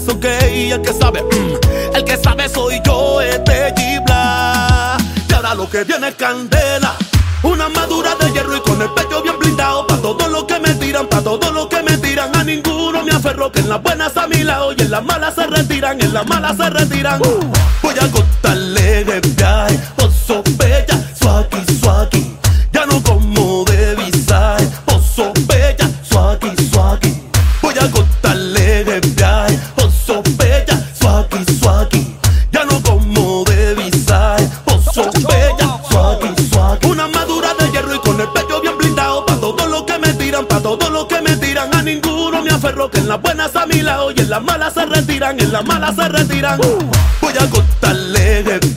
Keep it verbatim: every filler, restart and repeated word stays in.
ok, el que sabe, mm, el que sabe soy yo, este G-Black. Y ahora lo que viene es candela, una armadura de hierro y con el pecho bien blindado. Pa' todo lo que me tiran, pa' todo lo que me tiran. A ninguno me aferro, que en las buenas a mi lado y en las malas se retiran, en las malas se retiran. uh. Voy a contarle de viaje, oso bella, swaggy, swaggy. Ya no como de visaje, oso bella, swaggy, swaggy. Voy a contarle de viaje, oso bella, swaggy, swaggy. Ya no como de visaje, oso bella, swaggy, swaggy. Una armadura de hierro y con el pecho bien blindado. Pa' todo lo que me tiran, pa' todo lo que me tiran. A ninguno me aferro, que en las buenas a mi lado y en las malas se retiran, en las malas se retiran. uh. Voy a contarle de